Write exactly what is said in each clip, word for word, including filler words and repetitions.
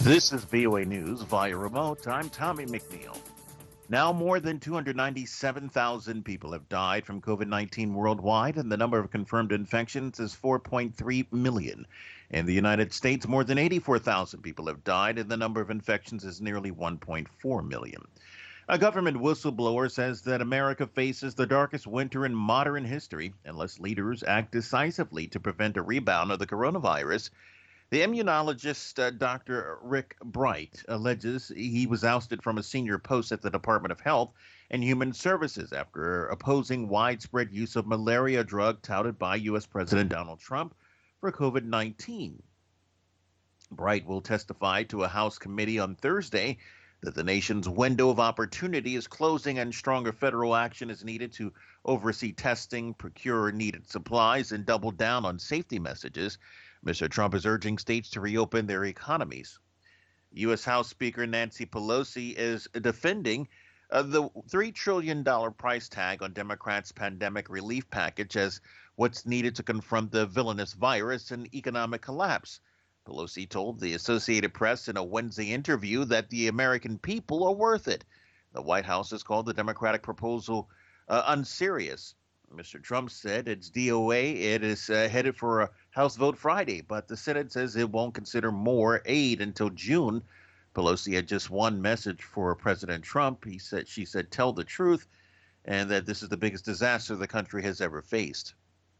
This is V O A News via remote. I'm Tommy McNeil. Now, more than two hundred ninety-seven thousand people have died from COVID nineteen worldwide, and the number of confirmed infections is four point three million. In the United States, more than eighty-four thousand people have died, and the number of infections is nearly one point four million. A government whistleblower says that America faces the darkest winter in modern history unless leaders act decisively to prevent a rebound of the coronavirus. The immunologist uh, Doctor Rick Bright alleges he was ousted from a senior post at the Department of Health and Human Services after opposing widespread use of malaria drug touted by U S. President Donald Trump for COVID nineteen. Bright will testify to a House committee on Thursday that the nation's window of opportunity is closing and stronger federal action is needed to oversee testing, procure needed supplies, and double down on safety messages. Mister Trump is urging states to reopen their economies. U S. House Speaker Nancy Pelosi is defending uh, the three trillion dollars price tag on Democrats' pandemic relief package as what's needed to confront the villainous virus and economic collapse. Pelosi told the Associated Press in a Wednesday interview that the American people are worth it. The White House has called the Democratic proposal uh, unserious. Mister Trump said it's D O A. It is uh, headed for a House vote Friday, but the Senate says it won't consider more aid until June. Pelosi had just one message for President Trump. He said, she said, tell the truth, and that this is the biggest disaster the country has ever faced.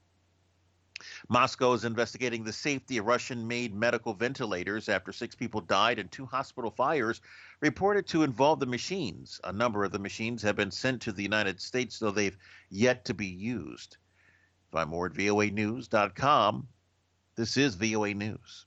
Moscow is investigating the safety of Russian-made medical ventilators after six people died and two hospital fires reported to involve the machines. A number of the machines have been sent to the United States, though they've yet to be used. Find more at V O A news dot com. This is V O A News.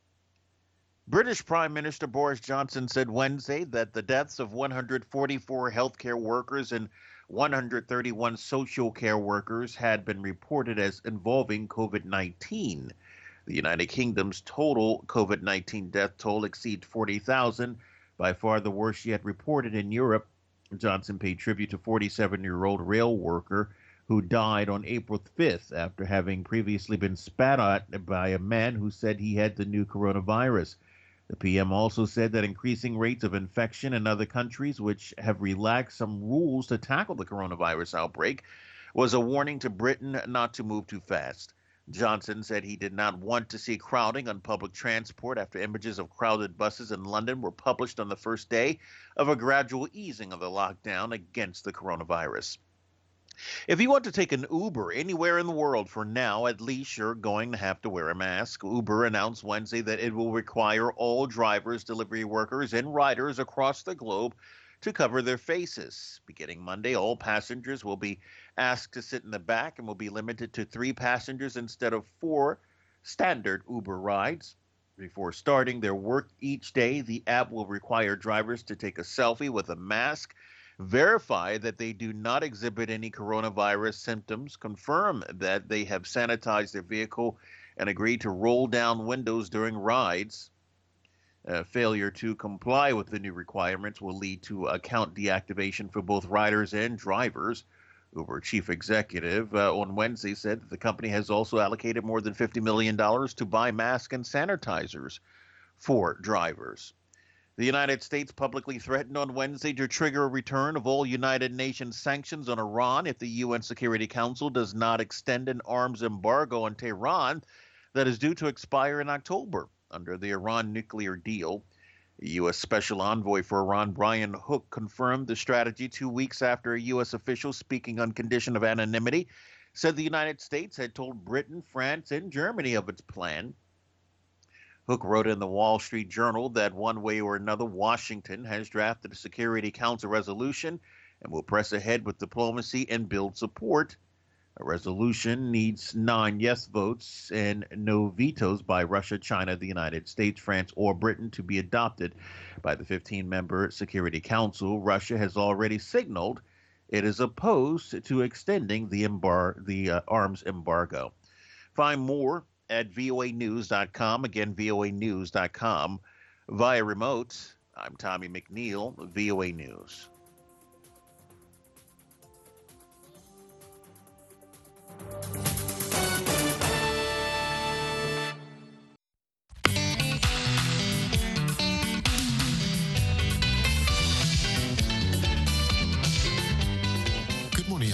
British Prime Minister Boris Johnson said Wednesday that the deaths of one hundred forty-four healthcare workers and one hundred thirty-one social care workers had been reported as involving COVID nineteen. The United Kingdom's total COVID nineteen death toll exceeds forty thousand, by far the worst yet reported in Europe. Johnson paid tribute to forty-seven-year-old rail worker who died on April fifth after having previously been spat at by a man who said he had the new coronavirus. The P M also said that increasing rates of infection in other countries, which have relaxed some rules to tackle the coronavirus outbreak, was a warning to Britain not to move too fast. Johnson said he did not want to see crowding on public transport after images of crowded buses in London were published on the first day of a gradual easing of the lockdown against the coronavirus. If you want to take an Uber anywhere in the world for now, at least you're going to have to wear a mask. Uber announced Wednesday that it will require all drivers, delivery workers, and riders across the globe to cover their faces. Beginning Monday, all passengers will be asked to sit in the back and will be limited to three passengers instead of four standard Uber rides. Before starting their work each day, the app will require drivers to take a selfie with a mask, verify that they do not exhibit any coronavirus symptoms, confirm that they have sanitized their vehicle, and agree to roll down windows during rides. Uh, failure to comply with the new requirements will lead to account deactivation for both riders and drivers. Uber chief executive uh, on Wednesday said that the company has also allocated more than fifty million dollars to buy masks and sanitizers for drivers. The United States publicly threatened on Wednesday to trigger a return of all United Nations sanctions on Iran if the U N Security Council does not extend an arms embargo on Tehran that is due to expire in October under the Iran nuclear deal. U S. Special Envoy for Iran Brian Hook confirmed the strategy two weeks after a U S official speaking on condition of anonymity said the United States had told Britain, France, and Germany of its plan. Hook wrote in the Wall Street Journal that one way or another, Washington has drafted a Security Council resolution and will press ahead with diplomacy and build support. A resolution needs nine yes votes and no vetoes by Russia, China, the United States, France, or Britain to be adopted by the fifteen-member Security Council. Russia has already signaled it is opposed to extending the, embar- the uh, arms embargo. Find more at V O A news dot com. Again, V O A news dot com. Via remote, I'm Tommy McNeil, V O A News.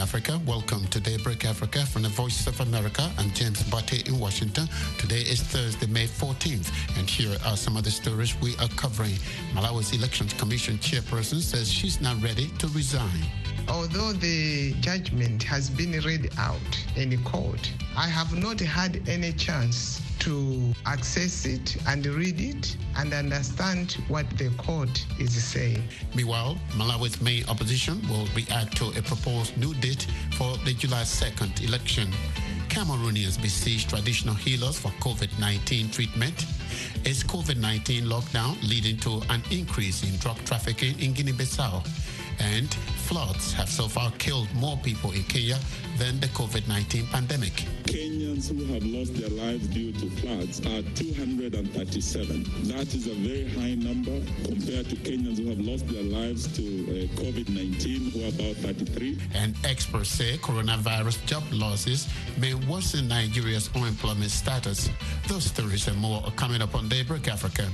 Africa. Welcome to Daybreak Africa from the Voice of America. I'm James Bate in Washington. Today is Thursday, May fourteenth, and here are some of the stories we are covering. Malawi's Elections Commission chairperson says she's not ready to resign. Although the judgment has been read out in court, I have not had any chance to access it and read it and understand what the court is saying. Meanwhile, Malawi's main opposition will react to a proposed new date for the July second election. Cameroonians besiege traditional healers for COVID nineteen treatment. Is COVID nineteen lockdown leading to an increase in drug trafficking in Guinea-Bissau? And floods have so far killed more people in Kenya than the COVID nineteen pandemic. Kenyans who have lost their lives due to floods are two hundred thirty-seven. That is a very high number compared to Kenyans who have lost their lives to uh, COVID nineteen, who are about thirty-three. And experts say coronavirus job losses may worsen Nigeria's unemployment status. Those stories and more are coming up on Daybreak Africa.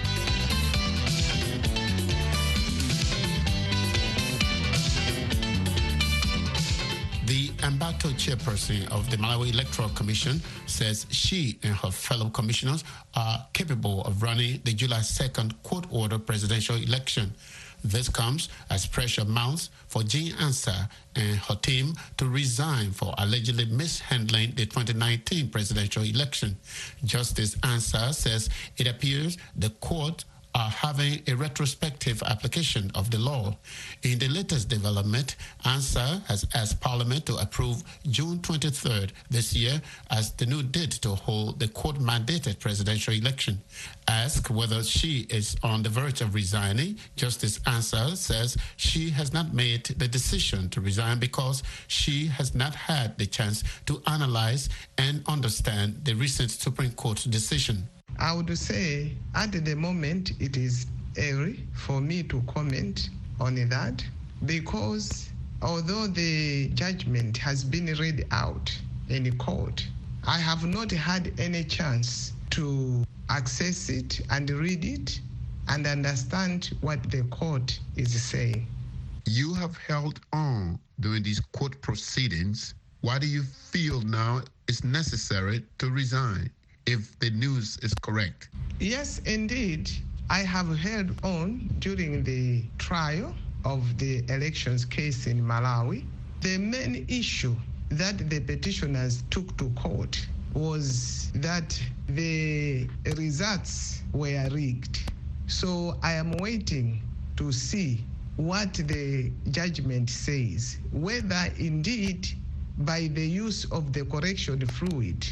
The Ambato chairperson of the Malawi Electoral Commission says she and her fellow commissioners are capable of running the July second court-order presidential election. This comes as pressure mounts for Jean Ansah and her team to resign for allegedly mishandling the twenty nineteen presidential election. Justice Ansah says it appears the court are having a retrospective application of the law. In the latest development, Ansah has asked Parliament to approve June twenty-third this year as the new date to hold the court-mandated presidential election. Asked whether she is on the verge of resigning, Justice Ansah says she has not made the decision to resign because she has not had the chance to analyze and understand the recent Supreme Court decision. I would say at the moment it is early for me to comment on that because although the judgment has been read out in court, I have not had any chance to access it and read it and understand what the court is saying. You have held on during these court proceedings. Why do you feel now it's necessary to resign, if the news is correct? Yes, indeed. I have held on during the trial of the elections case in Malawi. The main issue that the petitioners took to court was that the results were rigged. So I am waiting to see what the judgment says, whether indeed by the use of the correction fluid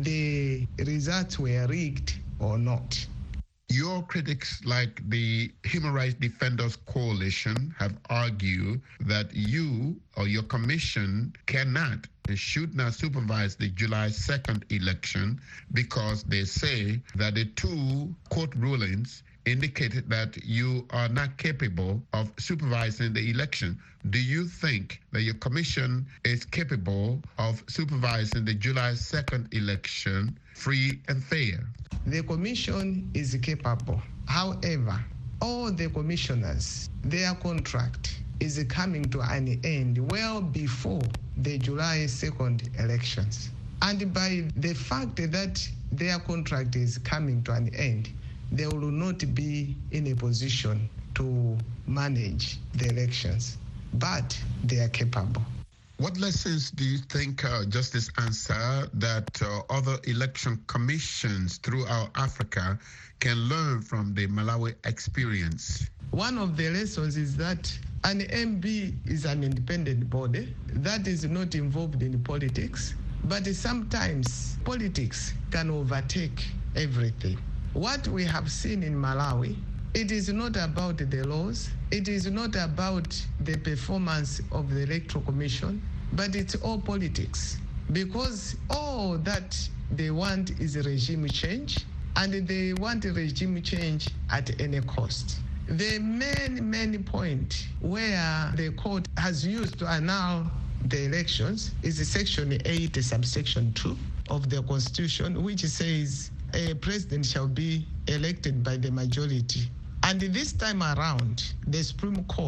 the results were rigged or not. Your critics, like the Human Rights Defenders Coalition, have argued that you or your commission cannot and should not supervise the July second election because they say that the two court rulings indicated that you are not capable of supervising the election. Do you think that your commission is capable of supervising the July second election free and fair? The commission is capable. However, all the commissioners, their contract is coming to an end well before the July second elections. And by the fact that their contract is coming to an end, they will not be in a position to manage the elections, but they are capable. What lessons do you think, uh, Justice Ansah, that uh, other election commissions throughout Africa can learn from the Malawi experience? One of the lessons is that an M B is an independent body that is not involved in politics, but sometimes politics can overtake everything. What we have seen in Malawi, it is not about the laws, it is not about the performance of the Electoral Commission, but it's all politics. Because all that they want is a regime change, and they want a regime change at any cost. The main, main point where the court has used to annul the elections is Section eight, subsection two of the Constitution, which says a president shall be elected by the majority. And this time around, the Supreme Court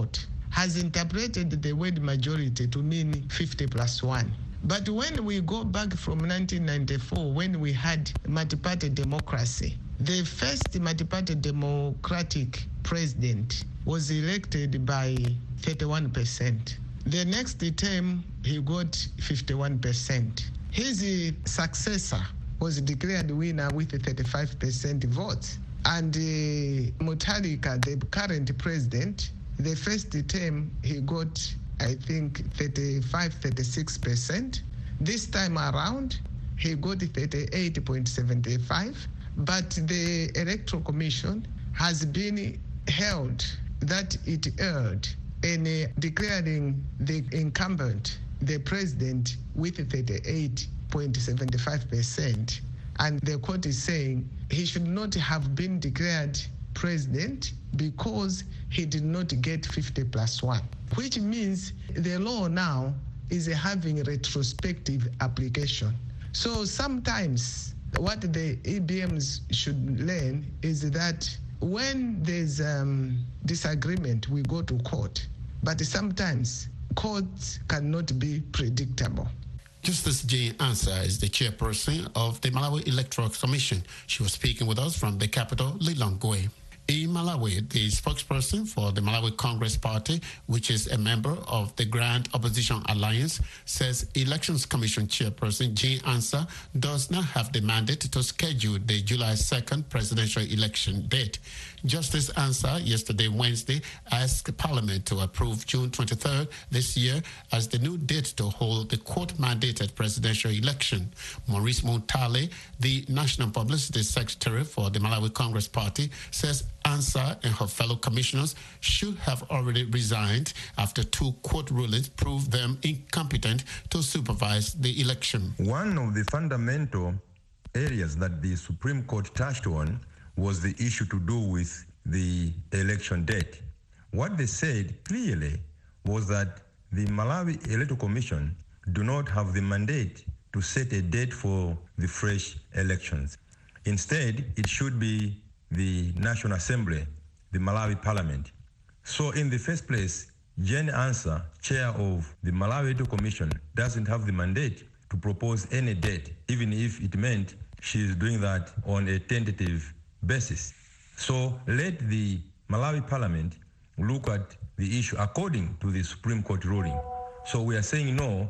has interpreted the word majority to mean fifty plus one. But when we go back from nineteen ninety-four, when we had multi-party democracy, the first multi-party democratic president was elected by thirty-one percent. The next term, he got fifty-one percent. His successor was declared winner with thirty-five percent votes. And uh, Mutharika, the current president, the first term, he got, I think, thirty-five, thirty-six percent. This time around, he got thirty-eight point seven five. But the Electoral Commission has been held that it erred in uh, declaring the incumbent, the president, with thirty-eight point seven five percent. And the court is saying he should not have been declared president because he did not get fifty plus one, which means the law now is having retrospective application. So sometimes what the E B Ms should learn is that when there's um, disagreement, we go to court. But sometimes courts cannot be predictable. Justice Jane Ansah is the chairperson of the Malawi Electoral Commission. She was speaking with us from the capital, Lilongwe. In Malawi, the spokesperson for the Malawi Congress Party, which is a member of the Grand Opposition Alliance, says Elections Commission chairperson Jane Ansah does not have the mandate to schedule the July second presidential election date. Justice Ansah yesterday, Wednesday, asked Parliament to approve June twenty-third this year as the new date to hold the court-mandated presidential election. Maurice Muntale, the National Publicity Secretary for the Malawi Congress Party, says Ansah and her fellow commissioners should have already resigned after two court rulings proved them incompetent to supervise the election. One of the fundamental areas that the Supreme Court touched on was the issue to do with the election date. What they said clearly was that the Malawi Electoral Commission do not have the mandate to set a date for the fresh elections. Instead, it should be the National Assembly, the Malawi Parliament. So in the first place, Jane Ansah, chair of the Malawi Electoral Commission, doesn't have the mandate to propose any date, even if it meant she is doing that on a tentative basis. So let the Malawi Parliament look at the issue according to the Supreme Court ruling. So we are saying no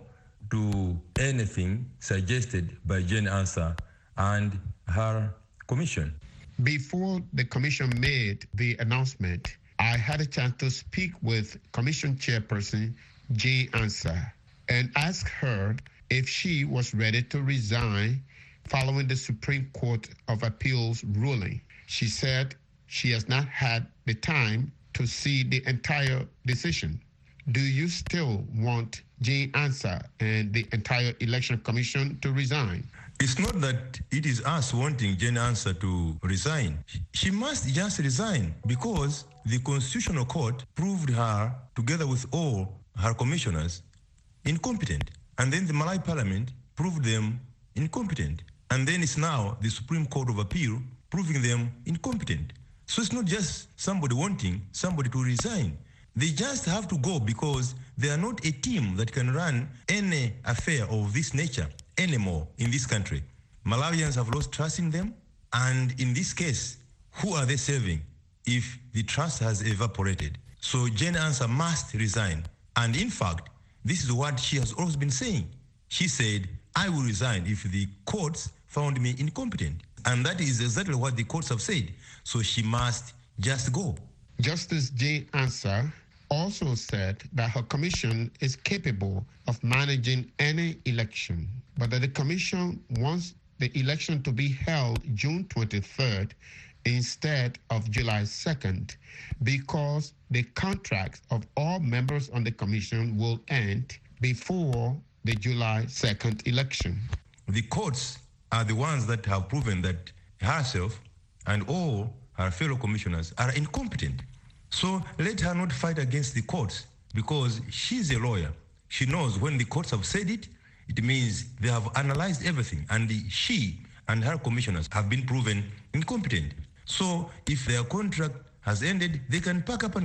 to anything suggested by Jane Ansah and her commission. Before the commission made the announcement, I had a chance to speak with Commission Chairperson Jane Ansah and ask her if she was ready to resign following the Supreme Court of Appeals ruling. She said she has not had the time to see the entire decision. Do you still want Jane Ansah and the entire Election Commission to resign? It's not that it is us wanting Jane Ansah to resign. She must just resign because the Constitutional Court proved her, together with all her commissioners, incompetent. And then the Malawi Parliament proved them incompetent. And then it's now the Supreme Court of Appeal proving them incompetent. So it's not just somebody wanting somebody to resign. They just have to go because they are not a team that can run any affair of this nature anymore in this country. Malawians have lost trust in them, and in this case, who are they serving if the trust has evaporated? So Jane Ansah must resign. And in fact, this is what she has always been saying. She said, I will resign if the courts found me incompetent. And that is exactly what the courts have said. So she must just go. Justice Jane Ansah also said that her commission is capable of managing any election, but that the commission wants the election to be held June twenty-third instead of July second because the contracts of all members on the commission will end before the July second election. The courts are the ones that have proven that herself and all her fellow commissioners are incompetent. So let her not fight against the courts because she's a lawyer. She knows when the courts have said it, it means they have analyzed everything, and the, she and her commissioners have been proven incompetent. So if their contract has ended, they can pack up and go.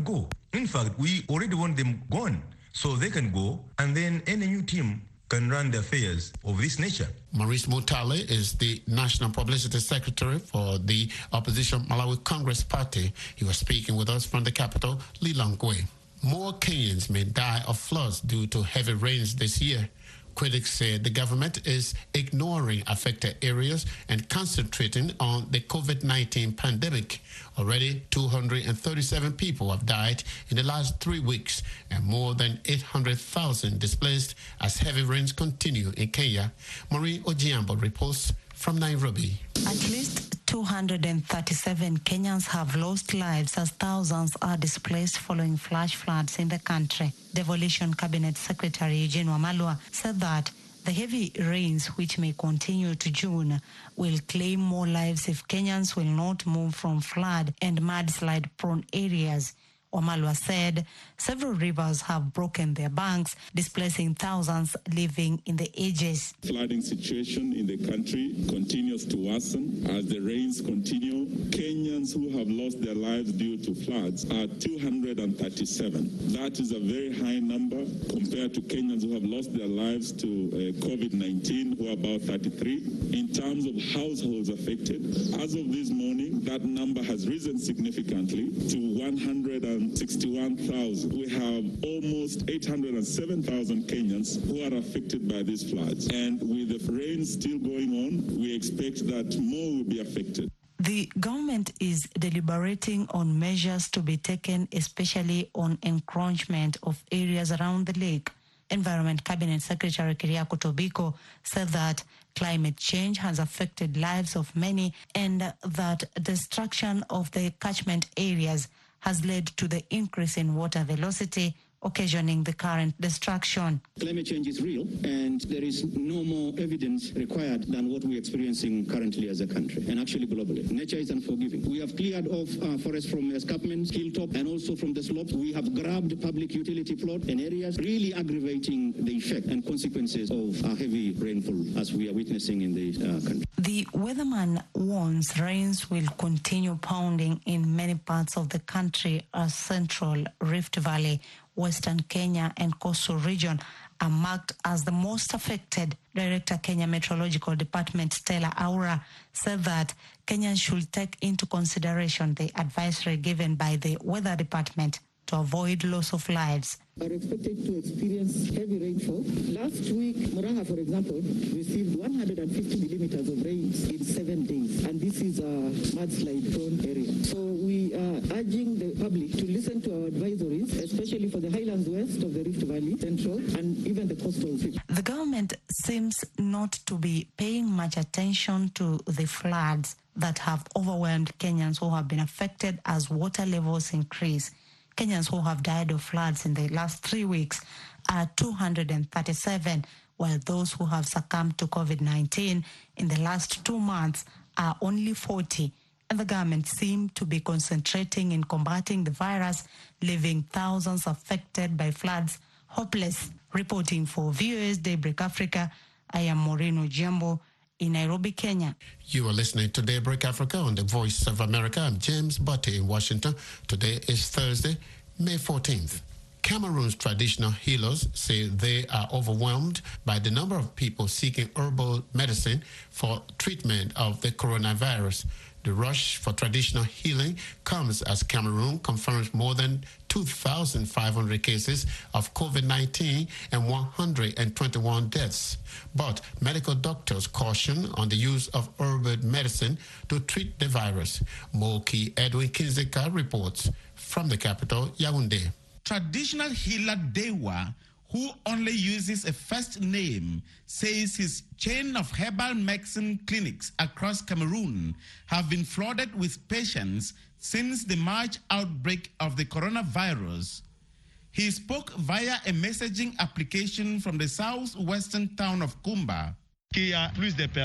In fact, we already want them gone so they can go, and then any new team can run the affairs of this nature. Maurice Mutale is the National Publicity Secretary for the opposition Malawi Congress Party. He was speaking with us from the capital, Lilongwe. More Kenyans may die of floods due to heavy rains this year. Critics say the government is ignoring affected areas and concentrating on the COVID nineteen pandemic. Already, two hundred thirty-seven people have died in the last three weeks and more than eight hundred thousand displaced as heavy rains continue in Kenya. Marie Ojiambo reports from Nairobi. At least two hundred thirty-seven Kenyans have lost lives as thousands are displaced following flash floods in the country. Devolution Cabinet Secretary Eugene Wamalwa said that the heavy rains, which may continue to June, will claim more lives if Kenyans will not move from flood and mudslide-prone areas. Wamalwa said several rivers have broken their banks, displacing thousands living in the edges. Flooding situation in the country continues to worsen as the rains continue. Kenyans who have lost their lives due to floods are two hundred thirty-seven. That is a very high number compared to Kenyans who have lost their lives to uh, COVID nineteen, who are about thirty-three. In terms of households affected, as of this morning, that number has risen significantly to one hundred sixty-one thousand. We have almost eight hundred seven thousand Kenyans who are affected by these floods. And with the rains still going on, we expect that more will be affected. The government is deliberating on measures to be taken, especially on encroachment of areas around the lake. Environment Cabinet Secretary Kiriako Tobiko said that climate change has affected lives of many and that destruction of the catchment areas has led to the increase in water velocity, occasioning the current destruction. Climate change is real, and there is no more evidence required than what we're experiencing currently as a country, and actually globally. Nature is unforgiving. We have cleared off uh, forests from escarpments, hilltop, and also from the slopes. We have grabbed public utility plot in areas, really aggravating the effect and consequences of uh, heavy rainfall as we are witnessing in the uh, country. The weatherman warns rains will continue pounding in many parts of the country as Central Rift Valley, Western Kenya and coastal region are marked as the most affected. Director Kenya Meteorological Department Stella Aura said that Kenyans should take into consideration the advisory given by the Weather Department to avoid loss of lives. Are expected to experience heavy rainfall. Last week, Murang'a, for example, received one hundred fifty millimeters of rain in seven days, and this is a mudslide-prone area. So we are urging the public to listen to our advisories, especially for the highlands west of the Rift Valley, Central, and even the coastal region. The government seems not to be paying much attention to the floods that have overwhelmed Kenyans who have been affected as water levels increase. Kenyans who have died of floods in the last three weeks are two hundred thirty-seven, while those who have succumbed to COVID nineteen in the last two months are only forty. And the government seemed to be concentrating in combating the virus, leaving thousands affected by floods hopeless. Reporting for V O A's Daybreak Africa, I am Maureen Ojiambo in Nairobi, Kenya. You are listening to Daybreak Africa on the Voice of America. I'm James Butte in Washington. Today is Thursday, May fourteenth. Cameroon's traditional healers say they are overwhelmed by the number of people seeking herbal medicine for treatment of the coronavirus. The rush for traditional healing comes as Cameroon confirms more than two thousand five hundred cases of COVID nineteen and one hundred twenty-one deaths. But medical doctors caution on the use of herbal medicine to treat the virus. Moki Edwin Kinzeka reports from the capital, Yaoundé. Traditional healer Dewa, who only uses a first name, says his chain of herbal medicine clinics across Cameroon have been flooded with patients since the March outbreak of the coronavirus. He spoke via a messaging application from the southwestern town of Kumba. Dewa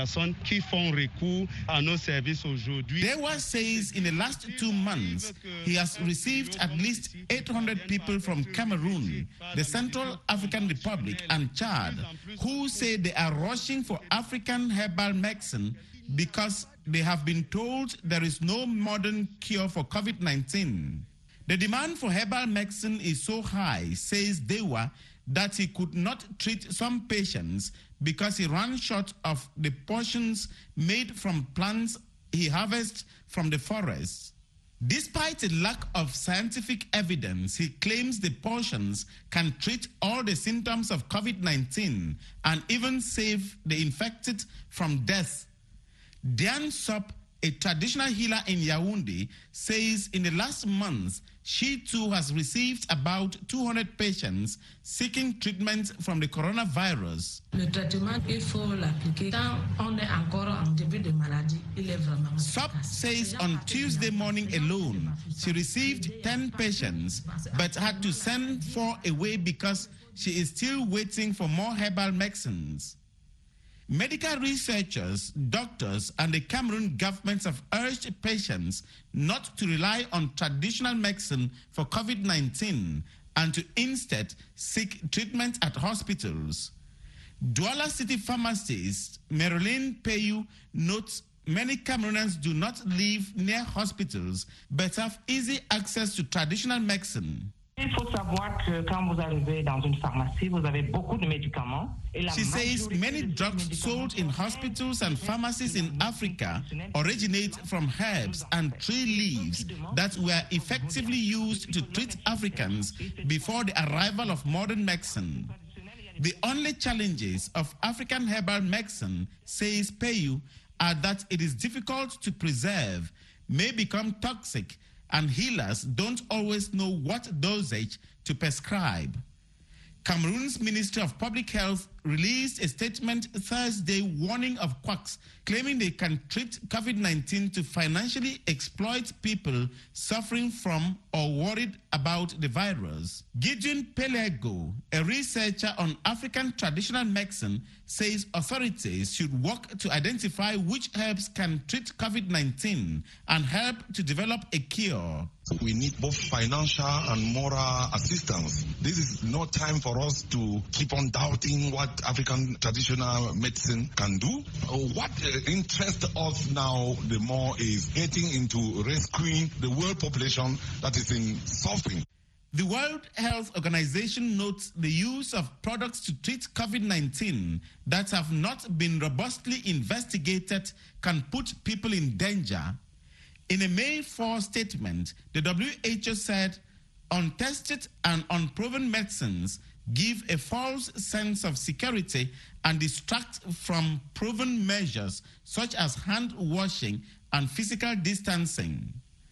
says in the last two months, he has received at least eight hundred people from Cameroon, the Central African Republic, and Chad, who say they are rushing for African herbal medicine because they have been told there is no modern cure for COVID nineteen. The demand for herbal medicine is so high, says Dewa, that he could not treat some patients because he ran short of the portions made from plants he harvests from the forests. Despite a lack of scientific evidence, he claims the portions can treat all the symptoms of COVID nineteen and even save the infected from death. Diane Sop, a traditional healer in Yaoundé, says in the last month, she too has received about two hundred patients seeking treatment from the coronavirus. Sop says on Tuesday morning alone, she received ten patients, but had to send four away because she is still waiting for more herbal medicines. Medical researchers, doctors, and the Cameroon government have urged patients not to rely on traditional medicine for COVID nineteen and to instead seek treatment at hospitals. Douala City pharmacist Marilyn Peyu notes many Cameroonians do not live near hospitals but have easy access to traditional medicine. Il faut savoir que quand vous arrivez dans une pharmacie, vous avez beaucoup de médicaments. She says many drugs sold in hospitals and pharmacies in Africa originate from herbs and tree leaves that were effectively used to treat Africans before the arrival of modern medicine. The only challenges of African herbal medicine, says Peyu, are that it is difficult to preserve, may become toxic, and healers don't always know what dosage to prescribe. Cameroon's Ministry of Public Health released a statement Thursday warning of quacks, claiming they can treat COVID nineteen to financially exploit people suffering from or worried about the virus. Gideon Pelego, a researcher on African traditional medicine, says authorities should work to identify which herbs can treat COVID nineteen and help to develop a cure. We need both financial and moral assistance. This is no time for us to keep on doubting what African traditional medicine can do. What interests us now the more is getting into rescuing the world population that is in suffering. The World Health Organization notes the use of products to treat COVID nineteen that have not been robustly investigated can put people in danger. In a May fourth statement, the W H O said untested and unproven medicines give a false sense of security and distract from proven measures such as hand washing and physical distancing.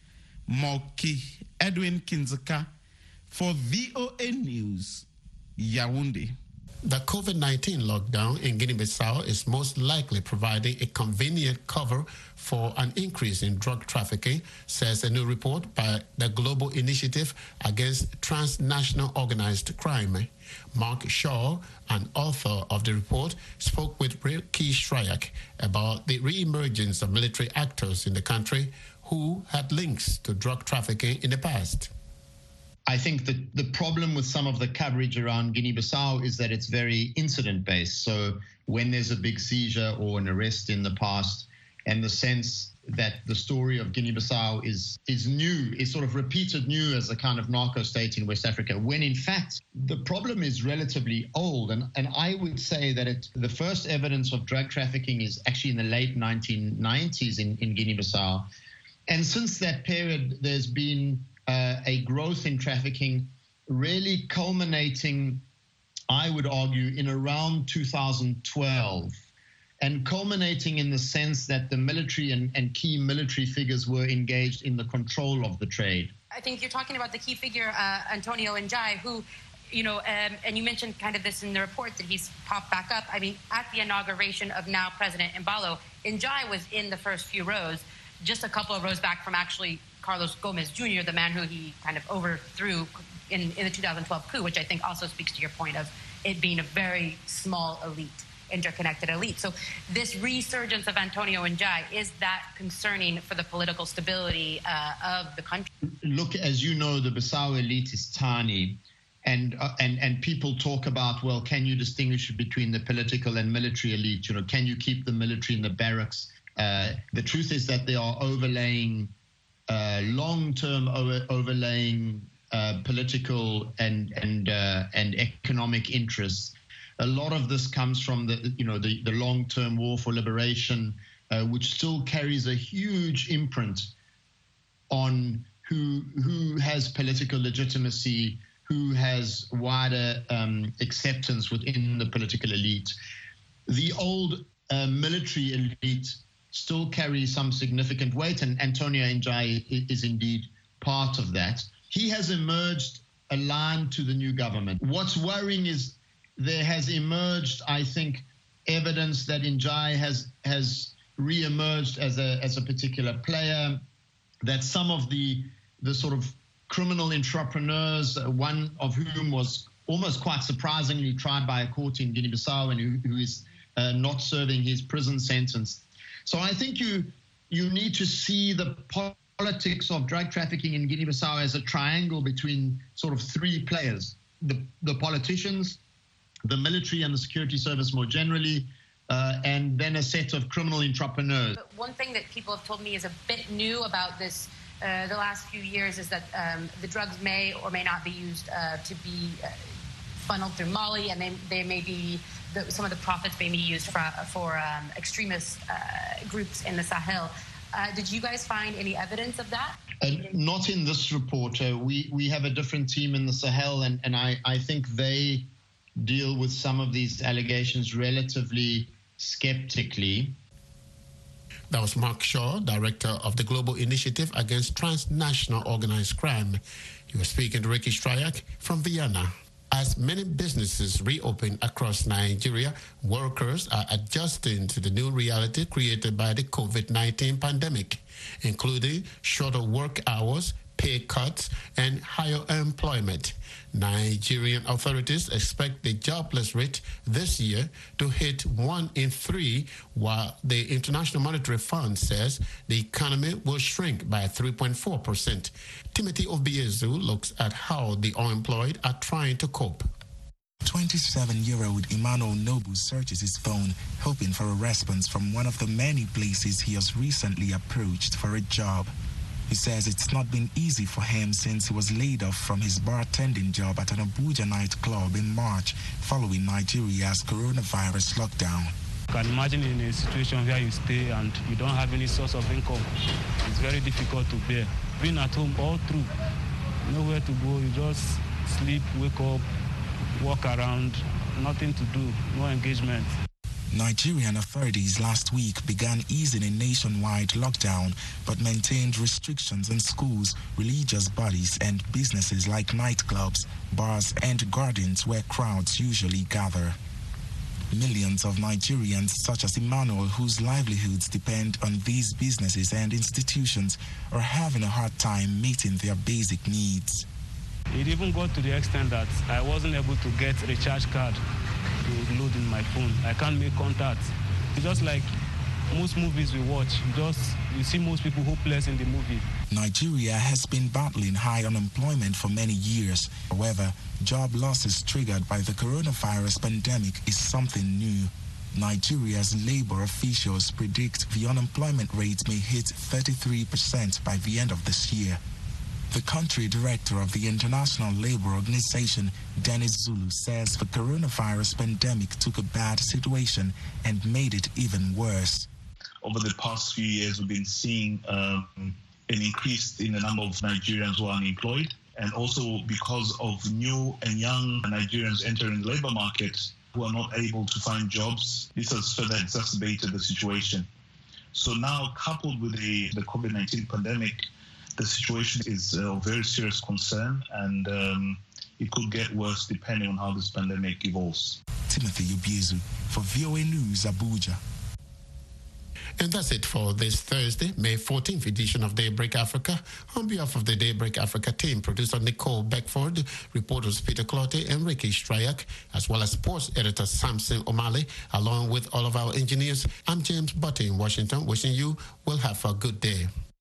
Moki Edwin Kinzaka for V O A News, Yaoundé. The COVID nineteen lockdown in Guinea-Bissau is most likely providing a convenient cover for an increase in drug trafficking, says a new report by the Global Initiative Against Transnational Organized Crime. Mark Shaw, an author of the report, spoke with Ricky Shryak about the re-emergence of military actors in the country who had links to drug trafficking in the past. I think that the problem with some of the coverage around Guinea-Bissau is that it's very incident-based. So when there's a big seizure or an arrest in the past, and the sense that the story of Guinea-Bissau is is new, is sort of repeated new as a kind of narco state in West Africa, when in fact the problem is relatively old. And, and I would say that it, the first evidence of drug trafficking is actually in the late nineteen nineties in, in Guinea-Bissau. And since that period, there's been Uh, a growth in trafficking really culminating, I would argue, in around two thousand twelve, and culminating in the sense that the military and, and key military figures were engaged in the control of the trade. I think you're talking about the key figure, uh, Antonio Njai, who, you know, um, and you mentioned kind of this in the report that he's popped back up. I mean, at the inauguration of now President Embalo, Njai was in the first few rows, just a couple of rows back from actually Carlos Gomez Junior, the man who he kind of overthrew in, in the two thousand twelve coup, which I think also speaks to your point of it being a very small elite, interconnected elite. So this resurgence of Antonio Njai, is that concerning for the political stability uh, of the country? Look, as you know, the Bissau elite is tiny. And, uh, and and people talk about, well, can you distinguish between the political and military elite? You know, can you keep the military in the barracks? Uh, the truth is that they are overlaying uh, long-term over- overlaying uh, political and and uh, and economic interests. A lot of this comes from the you know the, the long-term war for liberation, uh, which still carries a huge imprint on who who has political legitimacy, who has wider um, acceptance within the political elite. The old uh, military elite still carry some significant weight, and Antonio Njai is indeed part of that. He has emerged aligned to the new government. What's worrying is there has emerged, I think, evidence that Njai has has re-emerged as a as a particular player, that some of the the sort of criminal entrepreneurs, uh, one of whom was almost quite surprisingly tried by a court in Guinea-Bissau and who, who is uh, not serving his prison sentence. So I think you you need to see the politics of drug trafficking in Guinea-Bissau as a triangle between sort of three players: the the politicians, the military and the security service more generally, uh, and then a set of criminal entrepreneurs. But one thing that people have told me is a bit new about this uh, the last few years is that um, the drugs may or may not be used uh, to be uh, funneled through Mali, and they, they may be, the, some of the profits may be used for, for um, extremist uh, groups in the Sahel. Uh, did you guys find any evidence of that? Uh, not in this report. Uh, we, we have a different team in the Sahel, and, and I, I think they deal with some of these allegations relatively skeptically. That was Mark Shaw, director of the Global Initiative Against Transnational Organized Crime. He was speaking to Ricky Stryak from Vienna. As many businesses reopen across Nigeria, workers are adjusting to the new reality created by the COVID nineteen pandemic, including shorter work hours, pay cuts, and higher employment. Nigerian authorities expect the jobless rate this year to hit one in three, while the International Monetary Fund says the economy will shrink by three point four percent. Timothy Obiezu looks at how the unemployed are trying to cope. twenty-seven-year-old Emmanuel Nobu searches his phone, hoping for a response from one of the many places he has recently approached for a job. He says it's not been easy for him since he was laid off from his bartending job at an Abuja nightclub in March following Nigeria's coronavirus lockdown. You can imagine in a situation where you stay and you don't have any source of income. It's very difficult to bear. Being at home all through, nowhere to go, you just sleep, wake up, walk around, nothing to do, no engagement. Nigerian authorities last week began easing a nationwide lockdown, but maintained restrictions in schools, religious bodies, and businesses like nightclubs, bars, and gardens where crowds usually gather. Millions of Nigerians, such as Emmanuel, whose livelihoods depend on these businesses and institutions, are having a hard time meeting their basic needs. It even got to the extent that I wasn't able to get a recharge card to load in my phone. I can't make contact. It's just like most movies we watch, you just you see most people hopeless in the movie. Nigeria has been battling high unemployment for many years. However, job losses triggered by the coronavirus pandemic is something new. Nigeria's labor officials predict the unemployment rate may hit thirty-three percent by the end of this year. The country director of the International Labour Organization, Dennis Zulu, says the coronavirus pandemic took a bad situation and made it even worse. Over the past few years, we've been seeing um, an increase in the number of Nigerians who are unemployed, and also because of new and young Nigerians entering the labour market who are not able to find jobs. This has further exacerbated the situation. So now, coupled with the, the COVID nineteen pandemic, the situation is a very serious concern, and um, it could get worse depending on how this pandemic evolves. Timothy Obiezu for V O A News, Abuja. And that's it for this Thursday, May fourteenth edition of Daybreak Africa. On behalf of the Daybreak Africa team, producer Nicole Beckford, reporters Peter Clotte and Ricky Stryak, as well as sports editor Samson O'Malley, along with all of our engineers, I'm James Butty in Washington, wishing you will have a good day.